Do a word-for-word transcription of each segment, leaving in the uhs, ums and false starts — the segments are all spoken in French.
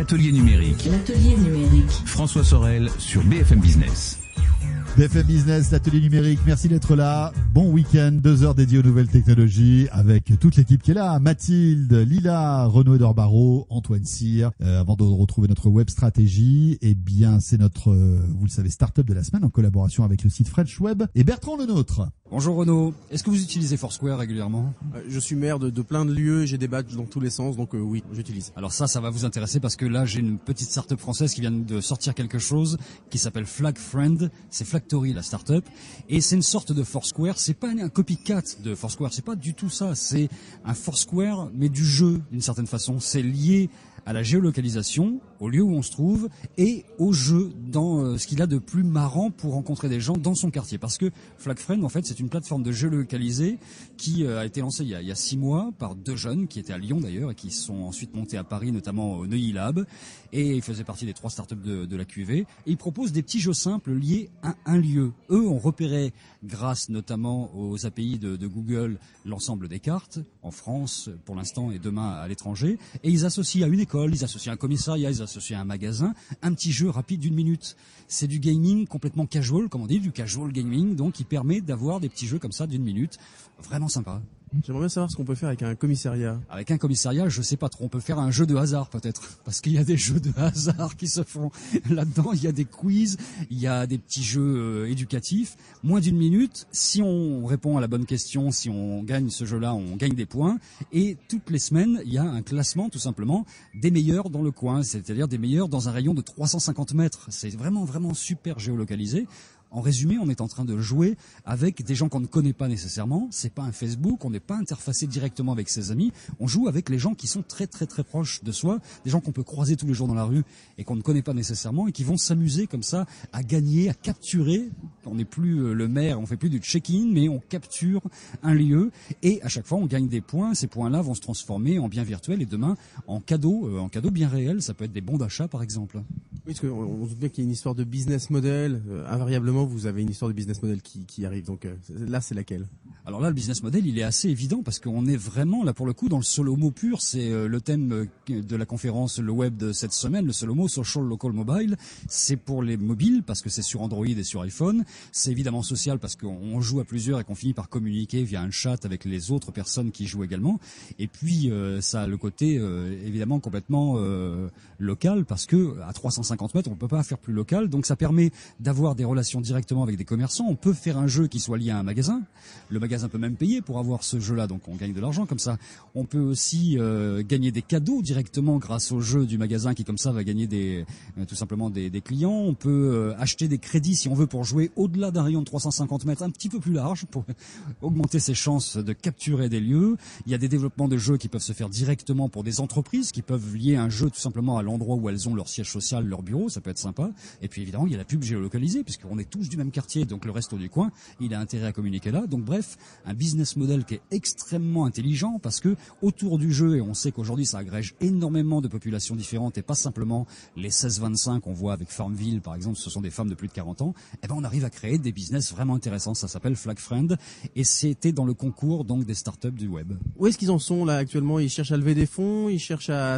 l'atelier numérique. L'atelier numérique. François Sorel sur B F M Business. B F M Business, l'atelier numérique, merci d'être là. Bon week-end, deux heures dédiées aux nouvelles technologies avec toute l'équipe qui est là. Mathilde, Lila, Renaud-Edouard Barrault, Antoine Cyr. Euh, avant de retrouver notre web stratégie, eh bien c'est notre, euh, vous le savez, start-up de la semaine en collaboration avec le site French Web et Bertrand Lenôtre. Bonjour Renaud, est-ce que vous utilisez Foursquare régulièrement ? euh, Je suis maire de, de plein de lieux, j'ai des badges dans tous les sens, donc euh, oui, j'utilise. Alors ça, ça va vous intéresser parce que là j'ai une petite start-up française qui vient de sortir quelque chose qui s'appelle Flag Friend. C'est Flagtory la start-up et c'est une sorte de Foursquare. C'est pas un copycat de Foursquare, c'est pas du tout ça. C'est un Foursquare mais du jeu d'une certaine façon. C'est lié à la géolocalisation, au lieu où on se trouve, et au jeu, dans euh, ce qu'il a de plus marrant pour rencontrer des gens dans son quartier. Parce que FlagFriend, en fait, c'est une plateforme de géolocalisée qui euh, a été lancée il y a, il y a six mois par deux jeunes qui étaient à Lyon d'ailleurs et qui sont ensuite montés à Paris, notamment au Neuilly Lab, et ils faisaient partie des trois startups de, de la Q V. Et ils proposent des petits jeux simples liés à un lieu. Eux ont repéré, grâce notamment aux A P I de, de Google, l'ensemble des cartes, en France pour l'instant et demain à l'étranger, et ils associent à une école, ils associent à un commissariat, ils associent à un magasin, un petit jeu rapide d'une minute. C'est du gaming complètement casual, comme on dit, du casual gaming, donc qui permet d'avoir des petits jeux comme ça d'une minute, vraiment sympa. J'aimerais bien savoir ce qu'on peut faire avec un commissariat. Avec un commissariat, je sais pas trop. On peut faire un jeu de hasard peut-être, parce qu'il y a des jeux de hasard qui se font là-dedans. Il y a des quiz, il y a des petits jeux euh, éducatifs. Moins d'une minute, si on répond à la bonne question, si on gagne ce jeu-là, on gagne des points. Et toutes les semaines, il y a un classement tout simplement des meilleurs dans le coin, c'est-à-dire des meilleurs dans un rayon de trois cent cinquante mètres. C'est vraiment vraiment super géolocalisé. En résumé, on est en train de jouer avec des gens qu'on ne connaît pas nécessairement. C'est pas un Facebook, on n'est pas interfacé directement avec ses amis. On joue avec les gens qui sont très très très proches de soi, des gens qu'on peut croiser tous les jours dans la rue et qu'on ne connaît pas nécessairement et qui vont s'amuser comme ça à gagner, à capturer. On n'est plus le maire, on fait plus du check-in, mais on capture un lieu et à chaque fois on gagne des points. Ces points-là vont se transformer en biens virtuels et demain en cadeaux, euh, en cadeaux bien réels. Ça peut être des bons d'achat par exemple. Oui, parce qu'on on se doute bien qu'il y a une histoire de business model. Euh, invariablement, vous avez une histoire de business model qui, qui arrive. Donc euh, là, c'est laquelle ? Alors là, le business model, il est assez évident parce qu'on est vraiment, là pour le coup, dans le solo-mo pur. C'est euh, le thème de la conférence Le Web de cette semaine, le solo-mo, Social Local Mobile. C'est pour les mobiles parce que c'est sur Android et sur iPhone. C'est évidemment social parce qu'on joue à plusieurs et qu'on finit par communiquer via un chat avec les autres personnes qui jouent également. Et puis, euh, ça a le côté, euh, évidemment, complètement euh, local parce que à trois cent cinquante mètres, on ne peut pas faire plus local. Donc ça permet d'avoir des relations directement avec des commerçants. On peut faire un jeu qui soit lié à un magasin. Le magasin peut même payer pour avoir ce jeu-là, donc on gagne de l'argent comme ça. On peut aussi euh, gagner des cadeaux directement grâce au jeu du magasin qui comme ça va gagner des, euh, tout simplement des, des clients. On peut euh, acheter des crédits si on veut pour jouer au-delà d'un rayon de trois cent cinquante mètres, un petit peu plus large pour augmenter ses chances de capturer des lieux. Il y a des développements de jeux qui peuvent se faire directement pour des entreprises qui peuvent lier un jeu tout simplement à l'endroit où elles ont leur siège social, leur bureau, ça peut être sympa. Et puis évidemment, il y a la pub géolocalisée puisqu'on est tous du même quartier, donc le resto du coin, il a intérêt à communiquer là. Donc bref, un business model qui est extrêmement intelligent parce que autour du jeu, et on sait qu'aujourd'hui ça agrège énormément de populations différentes et pas simplement les seize vingt-cinq qu'on voit avec Farmville par exemple, ce sont des femmes de plus de quarante ans, et ben on arrive à créer des business vraiment intéressants. Ça s'appelle Flag Friend et c'était dans le concours donc des startups du web. Où est-ce qu'ils en sont là actuellement ? Ils cherchent à lever des fonds, ils cherchent à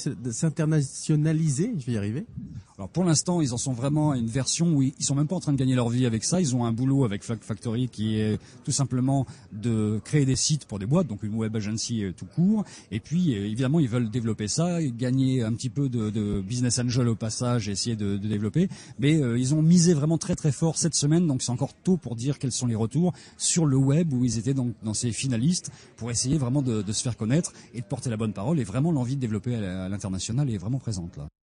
s'internationaliser, je vais y arriver. Alors pour l'instant, ils en sont vraiment à une version où ils sont même pas en train de gagner leur vie avec ça. Ils ont un boulot avec Flag Factory qui est tout simplement de créer des sites pour des boîtes, donc une web agency tout court. Et puis évidemment, ils veulent développer ça, gagner un petit peu de, de business angel au passage, et essayer de, de développer. Mais euh, ils ont misé vraiment très très fort cette semaine, donc c'est encore tôt pour dire quels sont les retours sur le web où ils étaient donc dans ces finalistes pour essayer vraiment de, de se faire connaître et de porter la bonne parole. Et vraiment l'envie de développer à l'international est vraiment présente là.